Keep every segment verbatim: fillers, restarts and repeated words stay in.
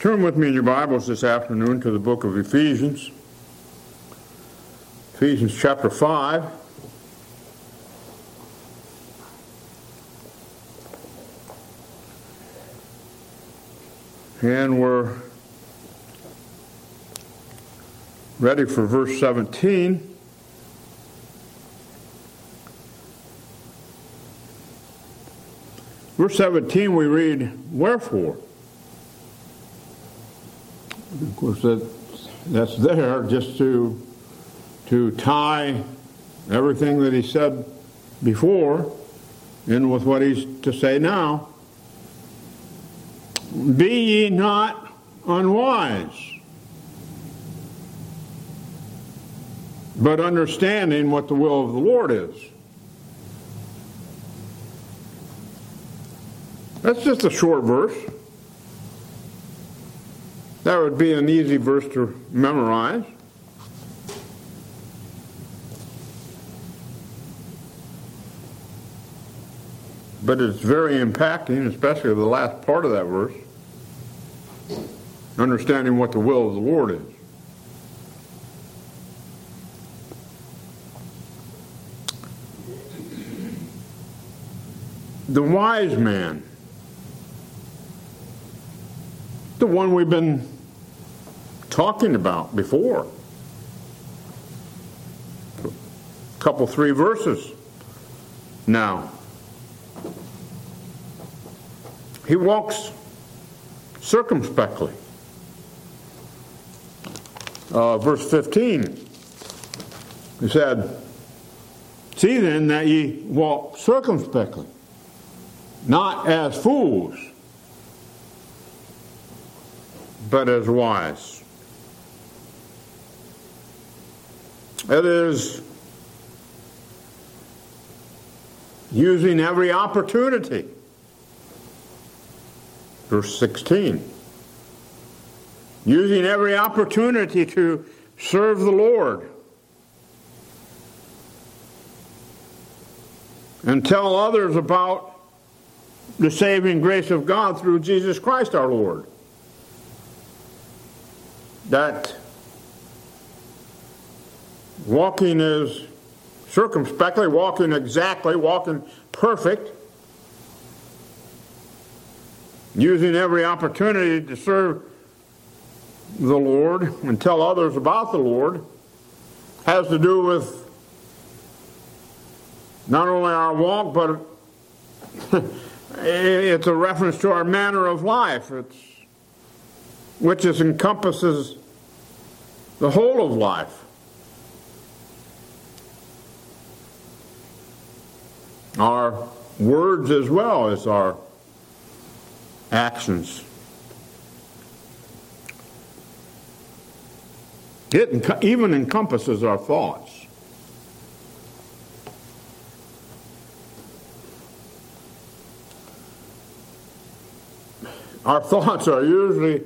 Turn with me in your Bibles this afternoon to the book of Ephesians. Ephesians chapter five. And we're ready for verse seventeen. Verse seventeen we read, "Wherefore?" Of course, that, that's there just to, to tie everything that he said before in with what he's to say now. "Be ye not unwise, but understanding what the will of the Lord is." That's just a short verse. That would be an easy verse to memorize. But it's very impacting, especially the last part of that verse. Understanding what the will of the Lord is. The wise man, the one we've been talking about before, a couple, three verses now. He walks circumspectly. Uh, verse fifteen, he said, "See then that ye walk circumspectly, not as fools, but as wise." It is using every opportunity. Verse sixteen. Using every opportunity to serve the Lord and tell others about the saving grace of God through Jesus Christ our Lord. That walking is circumspectly, walking exactly, walking perfect, using every opportunity to serve the Lord and tell others about the Lord, has to do with not only our walk, but it's a reference to our manner of life, it's, which is, encompasses the whole of life. Our words as well as our actions. It even encompasses our thoughts. Our thoughts are usually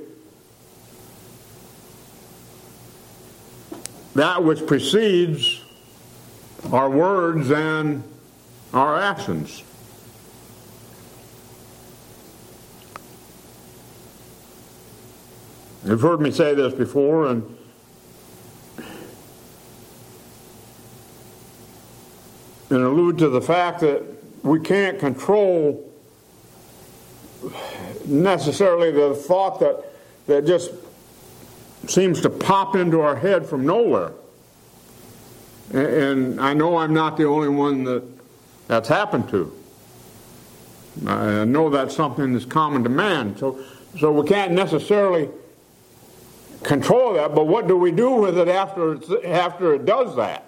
that which precedes our words and our actions. You've heard me say this before, and and allude to the fact that we can't control necessarily the thought that that just seems to pop into our head from nowhere. And I know I'm not the only one that that's happened to. I know that's something that's common to man. So, so we can't necessarily control that, but what do we do with it after it's, after it does that?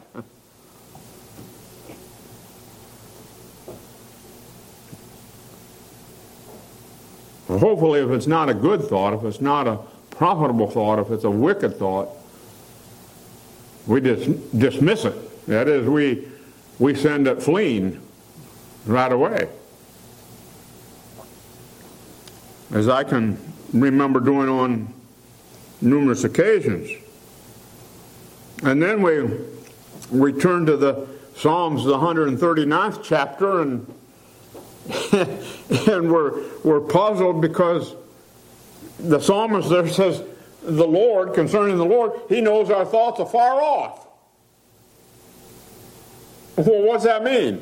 Well, hopefully, if it's not a good thought, if it's not a profitable thought, if it's a wicked thought, we dis- dismiss it. That is, we we send it fleeing right away. As I can remember doing on numerous occasions. And then we we turn to the Psalms, the one hundred thirty-ninth chapter, and and we're we're puzzled because the psalmist there says, the Lord, concerning the Lord, He knows our thoughts afar off. Well, what's that mean?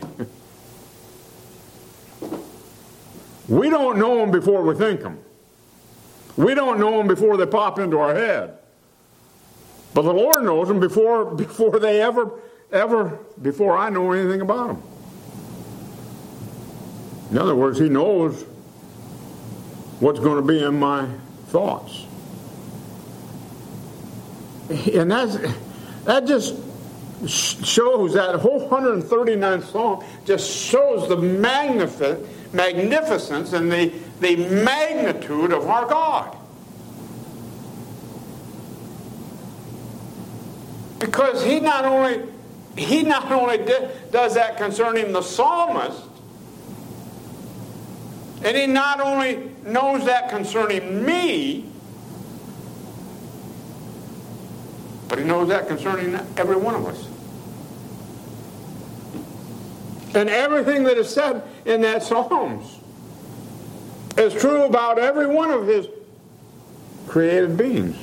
We don't know them before we think them. We don't know them before they pop into our head. But the Lord knows them before, before they ever, ever, before I know anything about them. In other words, He knows what's going to be in my thoughts. And that's, that just shows, that whole one hundred thirty-ninth Psalm just shows the magnific- magnificence and the, the magnitude of our God. Because he not only he not only did, does that concerning the psalmist, and he not only knows that concerning me, but he knows that concerning every one of us. And everything that is said in that Psalms is true about every one of his created beings.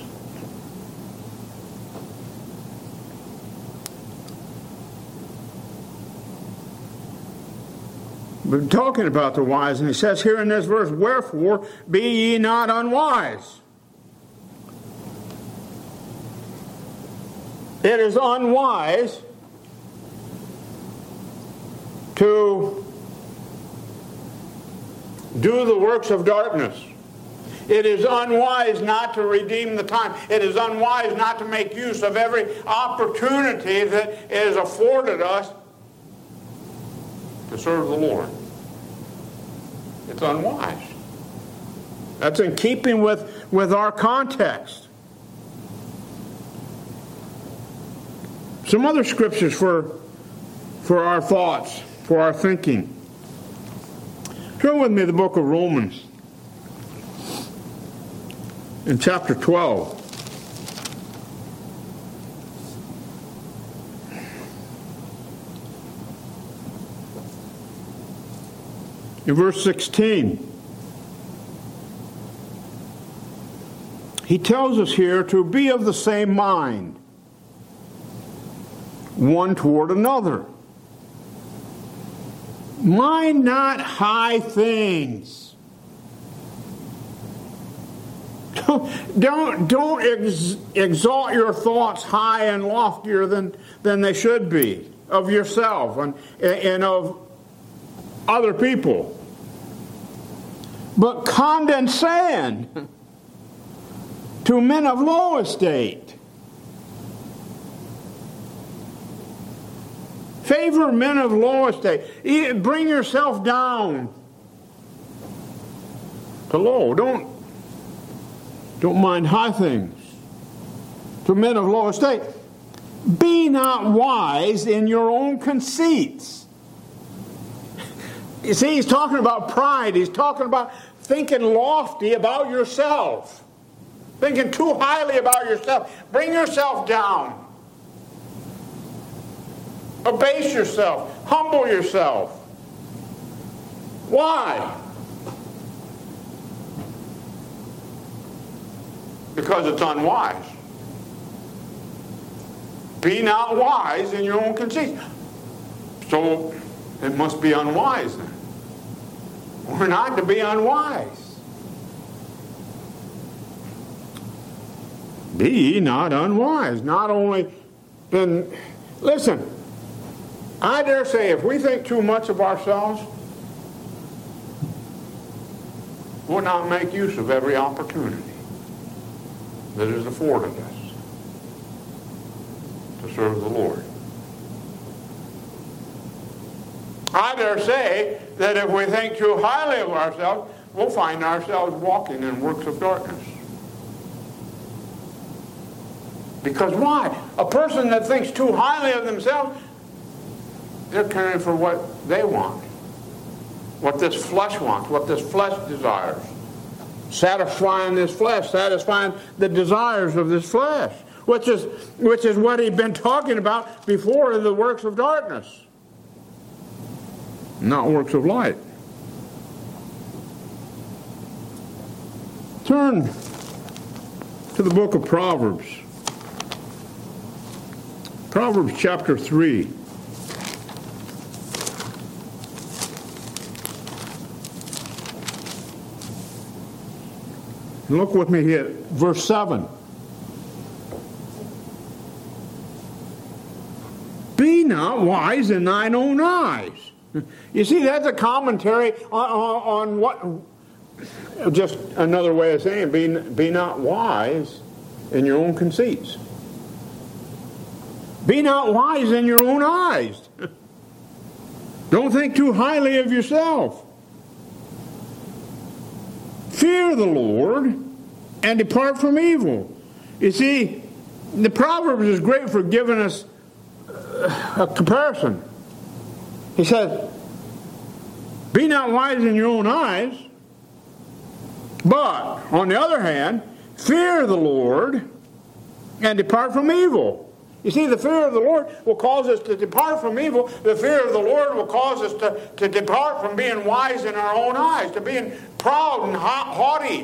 We're talking about the wise, and he says here in this verse, wherefore be ye not unwise. It is unwise to do the works of darkness. It is unwise not to redeem the time. It is unwise not to make use of every opportunity that is afforded us to serve the Lord. It's unwise. That's in keeping with, with our context. Some other scriptures for, for our thoughts, for our thinking. Turn with me to the book of Romans in chapter twelve. In verse sixteen, he tells us here to be of the same mind, one toward another. Mind not high things. Don't, don't, don't ex, exalt your thoughts high and loftier than, than they should be of yourself and, and of other people. But condescend to men of low estate. Favor men of low estate. Bring yourself down to low. Don't, don't mind high things. To men of low estate. Be not wise in your own conceits. You see, he's talking about pride. He's talking about thinking lofty about yourself. Thinking too highly about yourself. Bring yourself down. Abase yourself. Humble yourself. Why? Because it's unwise. Be not wise in your own conceit. So it must be unwise then. We're not to be unwise. Be ye not unwise. Not only then, listen, I dare say if we think too much of ourselves, we'll not make use of every opportunity that is afforded us to serve the Lord. I dare say that if we think too highly of ourselves, we'll find ourselves walking in works of darkness. Because why? A person that thinks too highly of themselves, they're caring for what they want. What this flesh wants, what this flesh desires. Satisfying this flesh, satisfying the desires of this flesh. Which is, which is what he'd been talking about before in the works of darkness. Not works of light. Turn to the book of Proverbs. Proverbs chapter three. And look with me here, verse seven. Be not wise in thine own eyes. You see, that's a commentary on, on, on what, just another way of saying, be, be not wise in your own conceits. Be not wise in your own eyes. Don't think too highly of yourself. Fear the Lord and depart from evil. You see, the Proverbs is great for giving us a comparison. He said, be not wise in your own eyes, but on the other hand, fear the Lord and depart from evil. You see, the fear of the Lord will cause us to depart from evil. The fear of the Lord will cause us to, to depart from being wise in our own eyes, to being proud and haughty,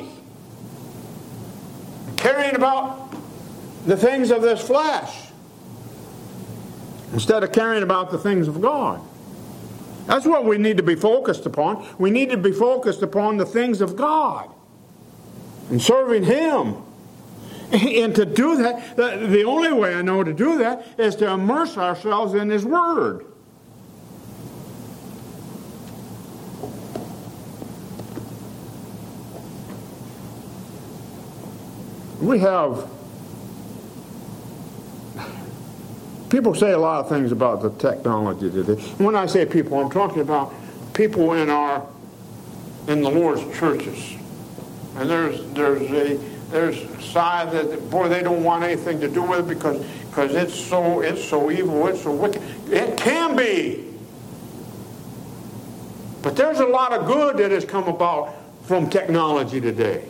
caring about the things of this flesh instead of caring about the things of God. That's what we need to be focused upon. We need to be focused upon the things of God and serving Him. And to do that, the only way I know to do that is to immerse ourselves in His Word. We have, people say a lot of things about the technology today. When I say people, I'm talking about people in our, in the Lord's churches. And there's there's a there's a side that, boy, they don't want anything to do with it because because it's so it's so evil, it's so wicked. It can be. But there's a lot of good that has come about from technology today.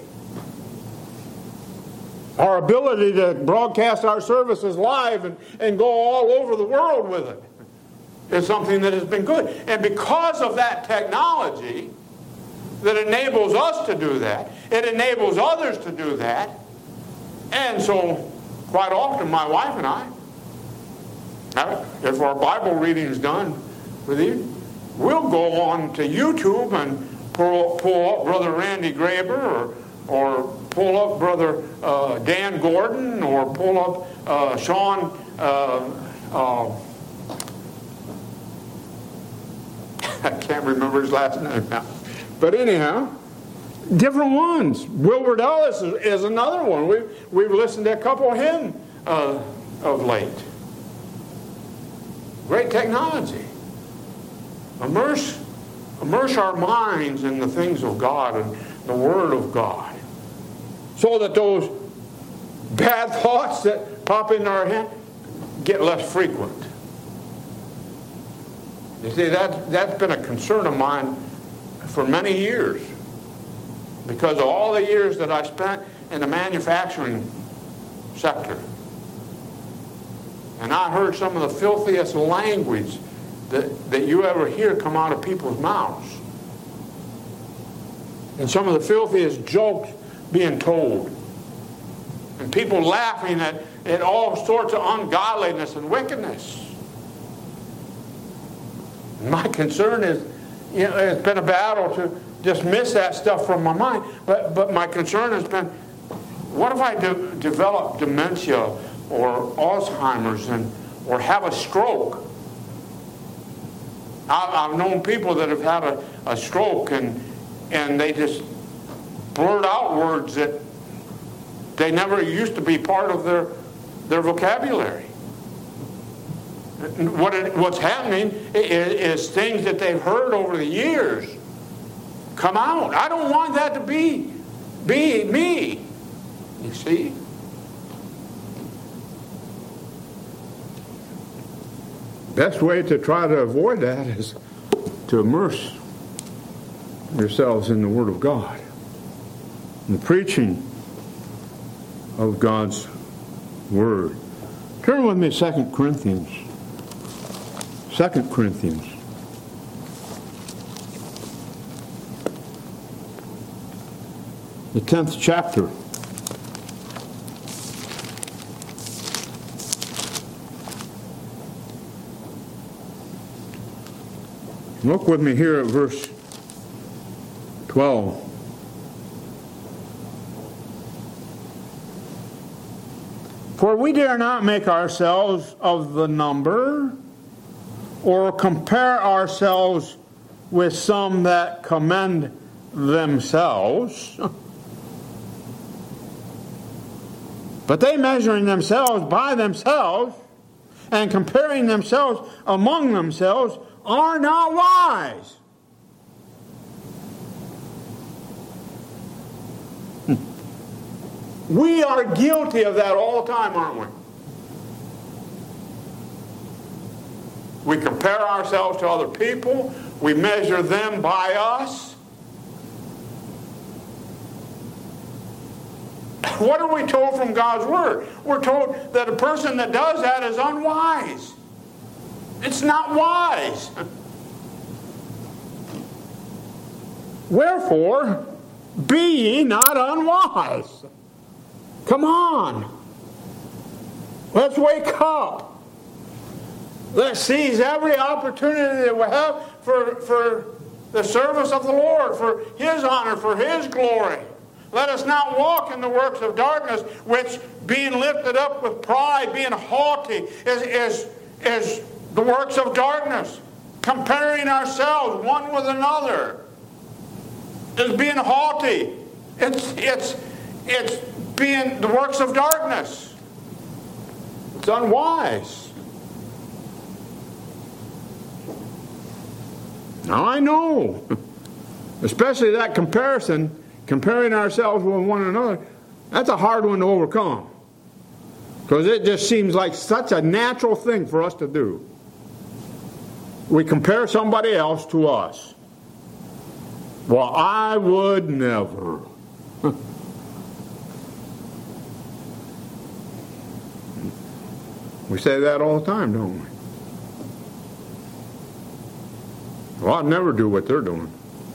Our ability to broadcast our services live and, and go all over the world with it is something that has been good. And because of that technology that enables us to do that, it enables others to do that. And so, quite often, my wife and I, if our Bible reading is done with you, we'll go on to YouTube and pull, pull up Brother Randy Graber or, or pull up Brother uh, Dan Gordon or pull up uh, Sean uh, uh, I can't remember his last name now. But anyhow, different ones. Wilbert Ellis is, is another one. We've, we've listened to a couple of him uh, of late. Great technology. Immerse, immerse our minds in the things of God and the Word of God, so that those bad thoughts that pop into our head get less frequent. You see, that, that's been a concern of mine for many years, because of all the years that I spent in the manufacturing sector. And I heard some of the filthiest language that, that you ever hear come out of people's mouths. And some of the filthiest jokes being told. And people laughing at, at all sorts of ungodliness and wickedness. And my concern is, you know, it's been a battle to dismiss that stuff from my mind. But, but my concern has been, what if I de- develop dementia or Alzheimer's and or have a stroke? I, I've known people that have had a, a stroke and and they just blurt out words that they never used to be part of their their vocabulary. What it, what's happening is, is things that they've heard over the years come out. I don't want that to be be me. You see? Best way to try to avoid that is to immerse yourselves in the Word of God, in the preaching of God's Word. Turn with me to Second Corinthians. Second Corinthians. the tenth chapter. Look with me here at verse twelve. For we dare not make ourselves of the number, or compare ourselves with some that commend themselves. But they, measuring themselves by themselves and comparing themselves among themselves, are not wise. We are guilty of that all the time, aren't we? We compare ourselves to other people. We measure them by us. What are we told from God's Word? We're told that a person that does that is unwise. It's not wise. Wherefore, be ye not unwise. Come on. Let's wake up. Let's seize every opportunity that we have for, for the service of the Lord, for His honor, for His glory. Let us not walk in the works of darkness, which, being lifted up with pride, being haughty, is, is, is the works of darkness. Comparing ourselves one with another is being haughty. It's, it's, it's being the works of darkness. It's unwise. Now I know, especially that comparison, comparing ourselves with one another, that's a hard one to overcome. Because it just seems like such a natural thing for us to do. We compare somebody else to us. Well, I would never. We say that all the time, don't we? Well, I'd never do what they're doing.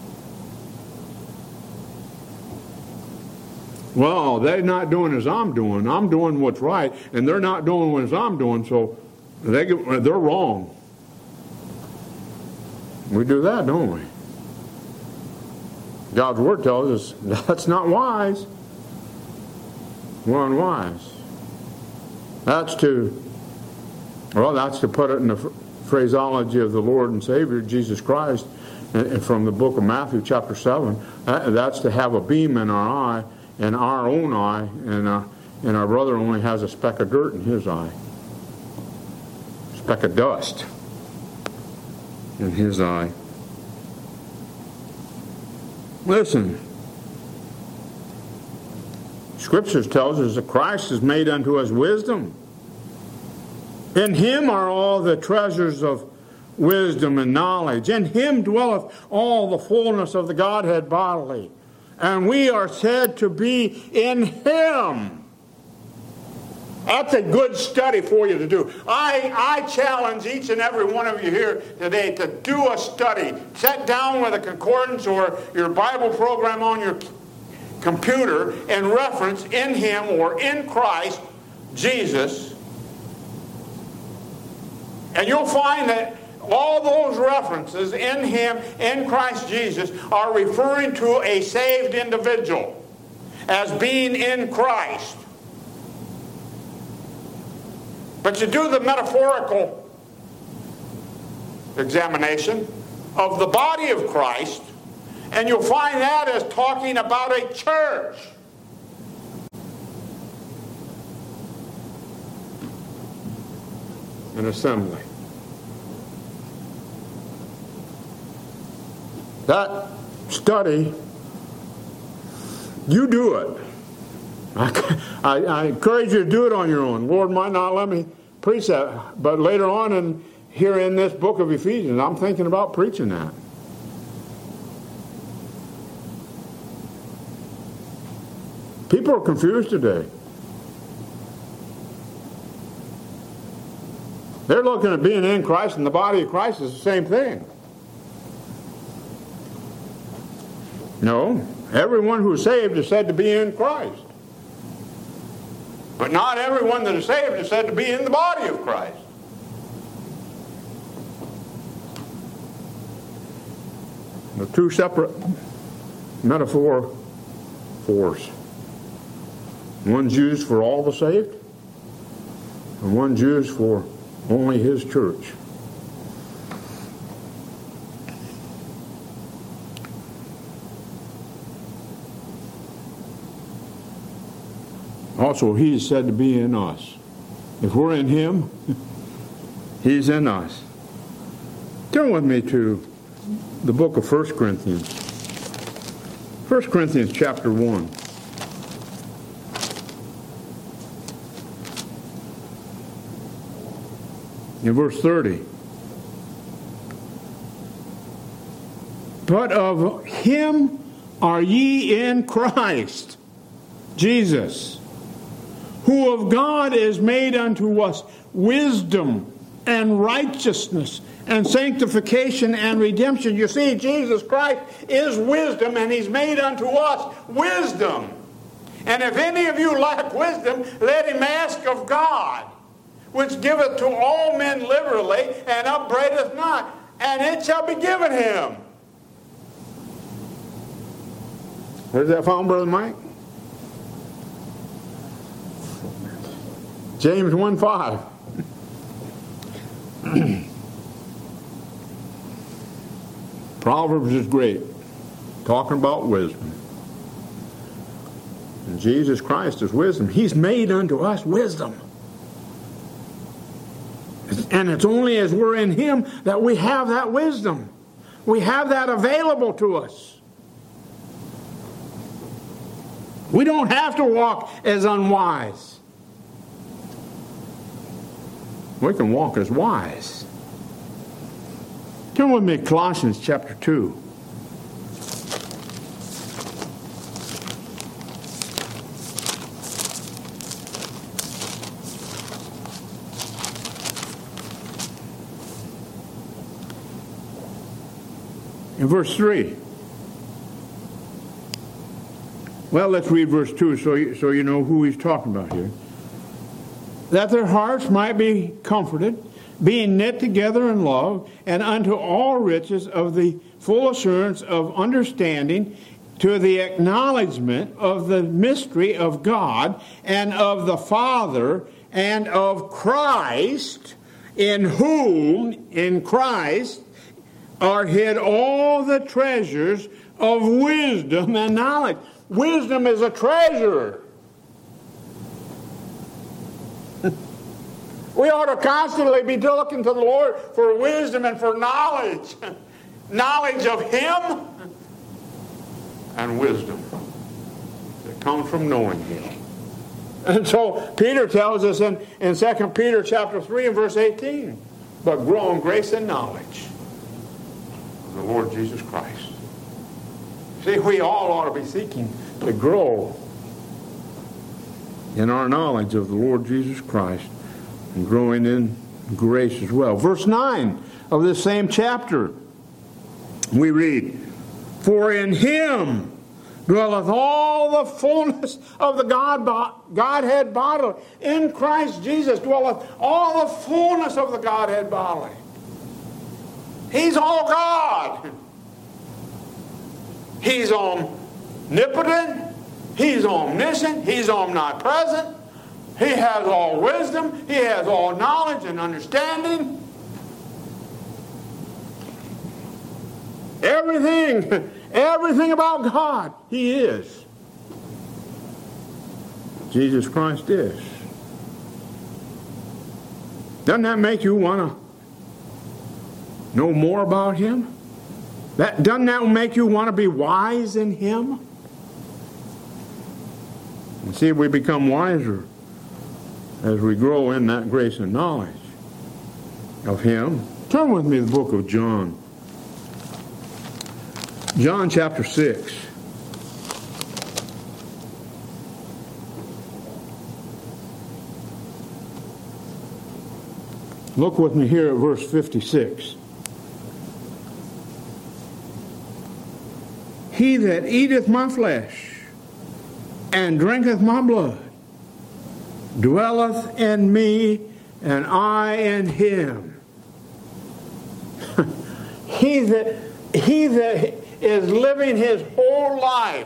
Well, they're not doing as I'm doing. I'm doing what's right, and they're not doing what I'm doing, so they get, they're wrong. We do that, don't we? God's Word tells us that's not wise. We're unwise. That's to, well, that's to put it in the phraseology of the Lord and Savior, Jesus Christ, from the book of Matthew, chapter seven. That's to have a beam in our eye, in our own eye, and, uh, and our brother only has a speck of dirt in his eye. A speck of dust in his eye. Listen. Scriptures tells us that Christ is made unto us wisdom. In Him are all the treasures of wisdom and knowledge. In Him dwelleth all the fullness of the Godhead bodily. And we are said to be in Him. That's a good study for you to do. I, I challenge each and every one of you here today to do a study. Sit down with a concordance or your Bible program on your computer and reference in Him or in Christ Jesus. And you'll find that all those references in Him, in Christ Jesus, are referring to a saved individual as being in Christ. But you do the metaphorical examination of the body of Christ, and you'll find that as talking about a church. An assembly. That study, you do it. I, I, I encourage you to do it on your own. Lord might not let me preach that, but later on in here in this book of Ephesians, I'm thinking about preaching that. People are confused today. They're looking at being in Christ and the body of Christ is the same thing. No, everyone who is saved is said to be in Christ. But not everyone that is saved is said to be in the body of Christ. The two separate metaphor force. One's used for all the saved, and one's used for only His church. Also, He is said to be in us. If we're in Him, He's in us. Turn with me to the book of First Corinthians. First Corinthians chapter one. In verse thirty. But of Him are ye in Christ Jesus, who of God is made unto us wisdom and righteousness and sanctification and redemption. You see, Jesus Christ is wisdom, and He's made unto us wisdom. And if any of you lack wisdom, let him ask of God, which giveth to all men liberally, and upbraideth not, and it shall be given him. Where's that found, Brother Mike? James one five. Proverbs is great, talking about wisdom. And Jesus Christ is wisdom. He's made unto us wisdom. And it's only as we're in Him that we have that wisdom. We have that available to us. We don't have to walk as unwise. We can walk as wise. Turn with me to Colossians chapter two. In verse three. Well, let's read verse two so you, so you know who he's talking about here. That their hearts might be comforted, being knit together in love, and unto all riches of the full assurance of understanding, to the acknowledgement of the mystery of God and of the Father and of Christ, in whom, in Christ, are hid all the treasures of wisdom and knowledge. Wisdom is a treasure. We ought to constantly be looking to the Lord for wisdom and for knowledge. Knowledge of Him and wisdom that comes from knowing Him. And so Peter tells us in, in Second Peter chapter three and verse eighteen, but grow in grace and knowledge of the Lord Jesus Christ. See, we all ought to be seeking to grow in our knowledge of the Lord Jesus Christ and growing in grace as well. Verse nine of this same chapter, we read, for in Him dwelleth all the fullness of the God, Godhead bodily. In Christ Jesus dwelleth all the fullness of the Godhead bodily. He's all God. He's omnipotent. He's omniscient. He's omnipresent. He has all wisdom. He has all knowledge and understanding. Everything, everything about God, He is. Jesus Christ is. Doesn't that make you want to know more about Him? That, doesn't that make you want to be wise in Him? And see, we become wiser as we grow in that grace and knowledge of Him. Turn with me to the book of John. John chapter six. Look with me here at verse fifty-six. he that eateth my flesh and drinketh my blood dwelleth in me, and I in him. he that he that is living his whole life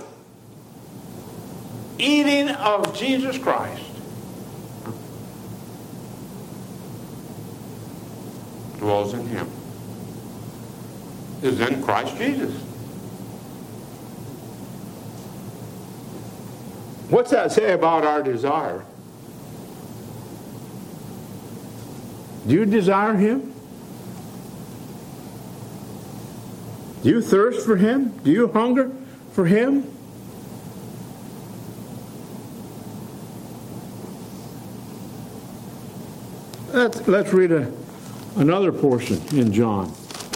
eating of Jesus Christ dwells in him, is in Christ Jesus. What's that say about our desire? Do you desire him? Do you thirst for him? Do you hunger for him? Let's, let's read a, another portion in John.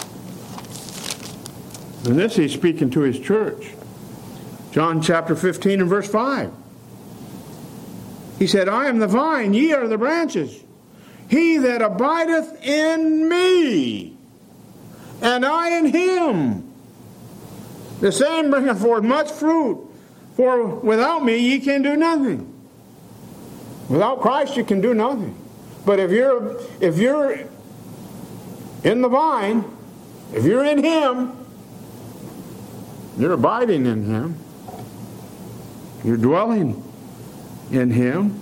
And this he's speaking to his church. John chapter fifteen and verse five. He said, I am the vine, ye are the branches. He that abideth in me, and I in him, the same bringeth forth much fruit. For without me ye can do nothing. Without Christ you can do nothing. But if you're if you're in the vine, if you're in him, you're abiding in him, you're dwelling in him.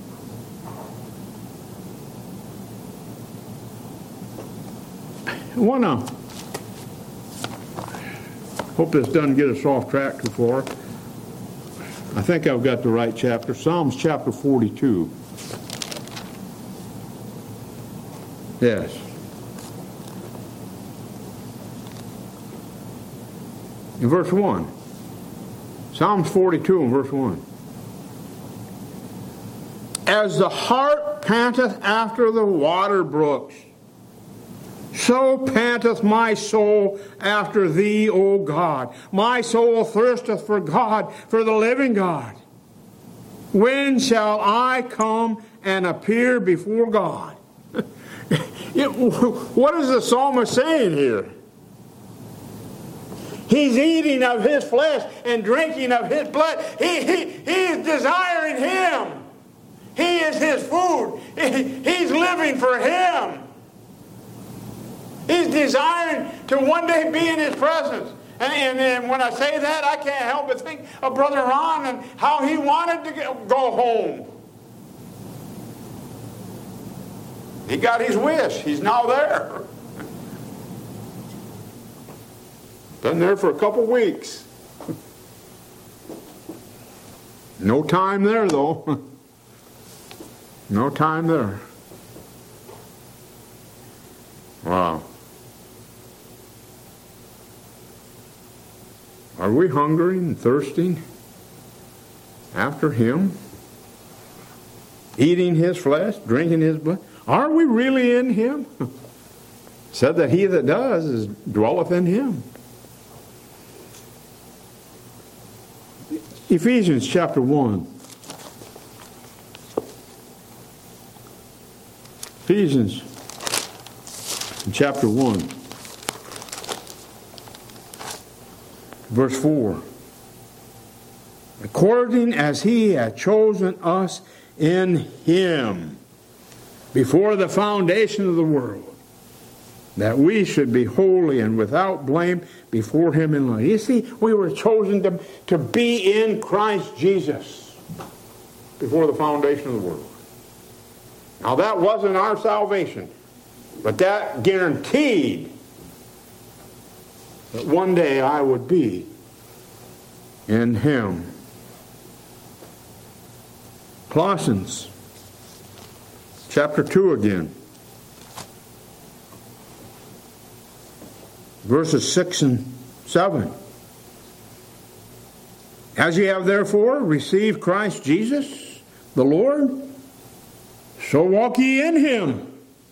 I want to hope this doesn't get us off track too far. I think I've got the right chapter. Psalms chapter forty-two. Yes. In verse one. Psalms forty-two and verse one. As the hart panteth after the water brooks, so panteth my soul after thee, O God. My soul thirsteth for God, for the living God. When shall I come and appear before God? It, what is the psalmist saying here? He's eating of his flesh and drinking of his blood. He, he, he is desiring him. He is his food. He, he's living for him. He's desiring to one day be in his presence. And, and, and when I say that, I can't help but think of Brother Ron and how he wanted to go home. He got his wish. He's now there. Been there for a couple weeks. No time there, though. No time there. Wow. Are we hungering and thirsting after him? Eating his flesh, drinking his blood? Are we really in him? It said that he that does is dwelleth in him. Ephesians chapter one. Ephesians chapter one. Verse four. According as he hath chosen us in him before the foundation of the world, that we should be holy and without blame before him in love. You see, we were chosen to, to be in Christ Jesus before the foundation of the world. Now that wasn't our salvation, but that guaranteed that one day I would be in him. Colossians chapter two again. Verses six and seven. As ye have therefore received Christ Jesus, the Lord, so walk ye in him.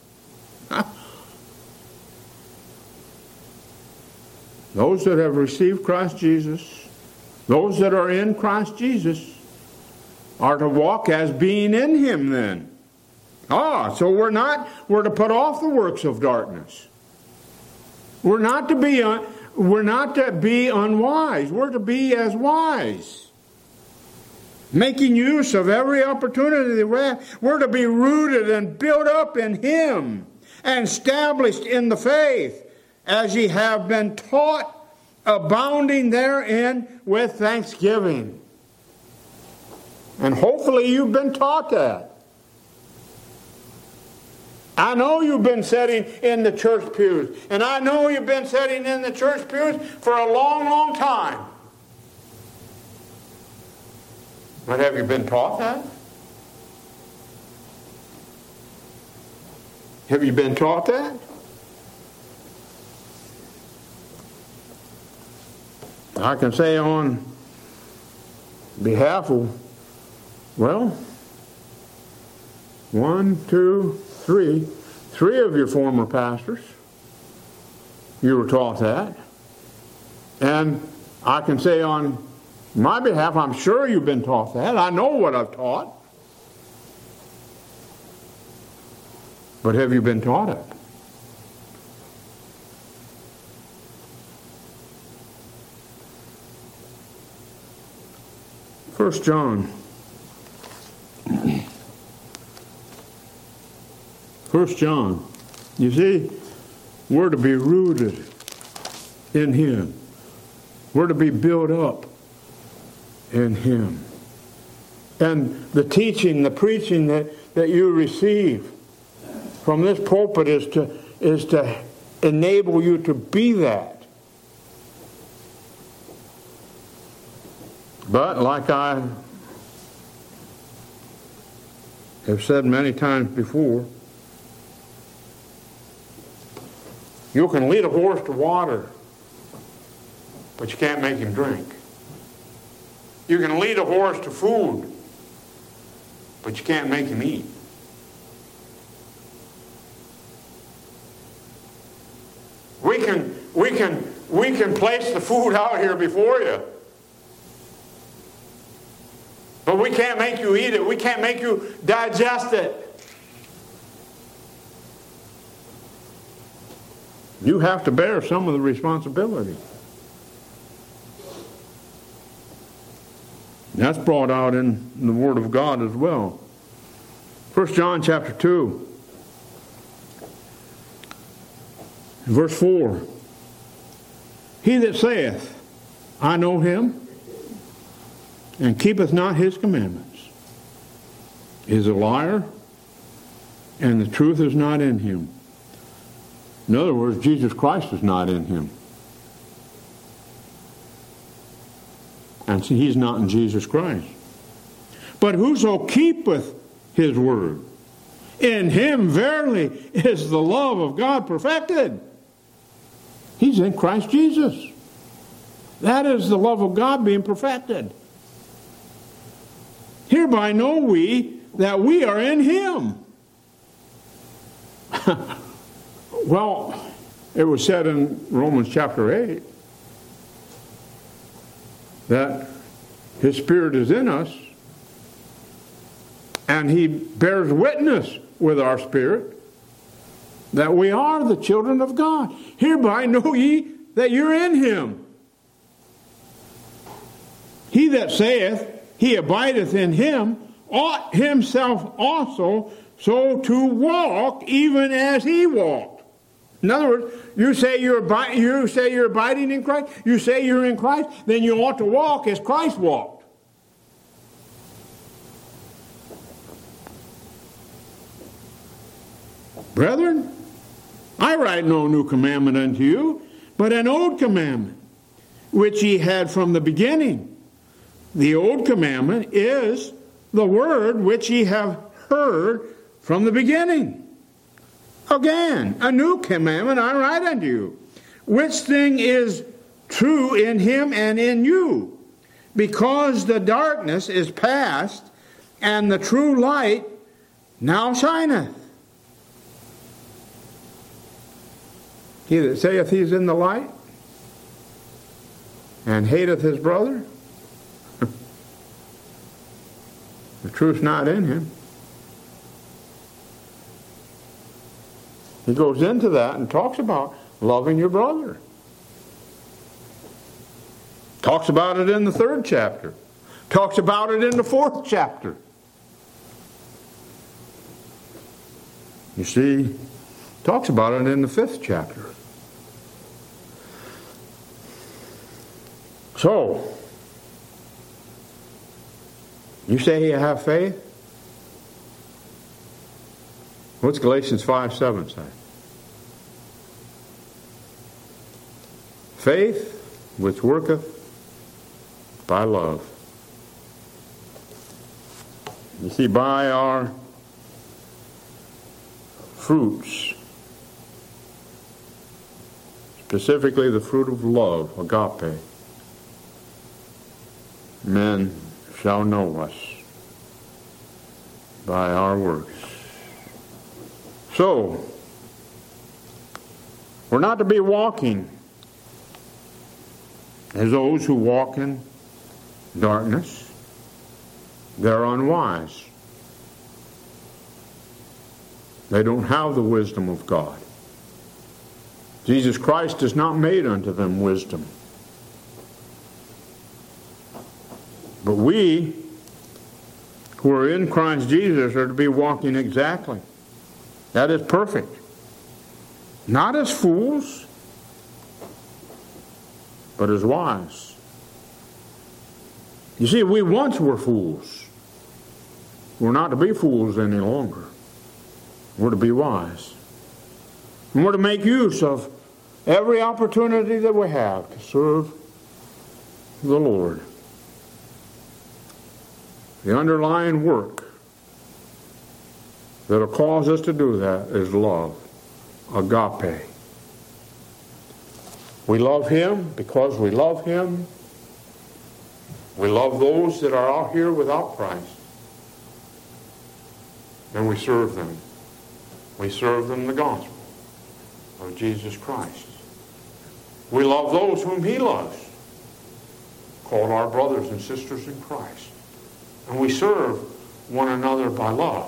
Those that have received Christ Jesus, those that are in Christ Jesus, are to walk as being in him then. Ah, so we're not, we're to put off the works of darkness. We're not to be un, we're not to be unwise. We're to be as wise. Making use of every opportunity that we have. We're to be rooted and built up in Him and established in the faith as ye have been taught, abounding therein with thanksgiving. And hopefully you've been taught that. I know you've been sitting in the church pews. And I know you've been sitting in the church pews for a long, long time. But have you been taught that? Have you been taught that? I can say on behalf of, well, one, two, three, three of your former pastors, you were taught that. And I can say on my behalf, I'm sure you've been taught that. I know what I've taught. But have you been taught it? First John. First John. You see, we're to be rooted in Him. We're to be built up in Him. And the teaching, the preaching that, that you receive from this pulpit is to, is to enable you to be that. But like I have said many times before, you can lead a horse to water, but you can't make him drink. You can lead a horse to food, but you can't make him eat. We can, we can, we can place the food out here before you, but we can't make you eat it. We can't make you digest it. You have to bear some of the responsibility. That's brought out in the Word of God as well. First John chapter two, verse four. He that saith, I know him, and keepeth not his commandments, is a liar, and the truth is not in him. In other words, Jesus Christ is not in him. And see, he's not in Jesus Christ. But whoso keepeth his word, in him verily is the love of God perfected. He's in Christ Jesus. That is the love of God being perfected. Hereby know we that we are in him. Well, it was said in Romans chapter eight that his Spirit is in us and he bears witness with our spirit that we are the children of God. Hereby know ye that you're in him. He that saith he abideth in him ought himself also so to walk even as he walked. In other words, you say you're abi- you say you're abiding in Christ, you say you're in Christ, then you ought to walk as Christ walked. Brethren, I write no new commandment unto you, but an old commandment, which ye had from the beginning. The old commandment is the word which ye have heard from the beginning. Again, a new commandment I write unto you, which thing is true in him and in you, because the darkness is past, and the true light now shineth. He that saith he is in the light, and hateth his brother, the truth's not in him. He goes into that and talks about loving your brother. Talks about it in the third chapter. Talks about it in the fourth chapter. You see, talks about it in the fifth chapter. So, you say you have faith? What's Galatians five seven say? Faith which worketh by love. You see, by our fruits, specifically the fruit of love, agape, men shall know us by our works. So, we're not to be walking as those who walk in darkness. They're unwise. They don't have the wisdom of God. Jesus Christ has not made unto them wisdom. But we, who are in Christ Jesus, are to be walking exactly. That is perfect. Not as fools, but as wise. You see, we once were fools. We're not to be fools any longer. We're to be wise. And we're to make use of every opportunity that we have to serve the Lord. The underlying work that will cause us to do that is love, agape. We love Him because we love Him. We love those that are out here without Christ. And we serve them. We serve them the gospel of Jesus Christ. We love those whom He loves, called our brothers and sisters in Christ. And we serve one another by love.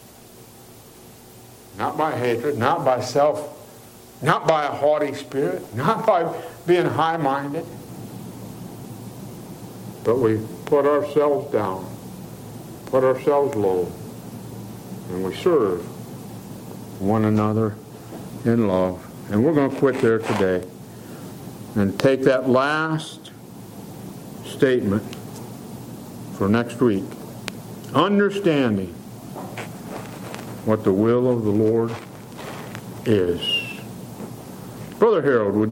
Not by hatred, not by self, not by a haughty spirit, not by being high-minded. But we put ourselves down, put ourselves low, and we serve one another in love. And we're going to quit there today and take that last statement for next week. Understanding what the will of the Lord is. Brother Harold, would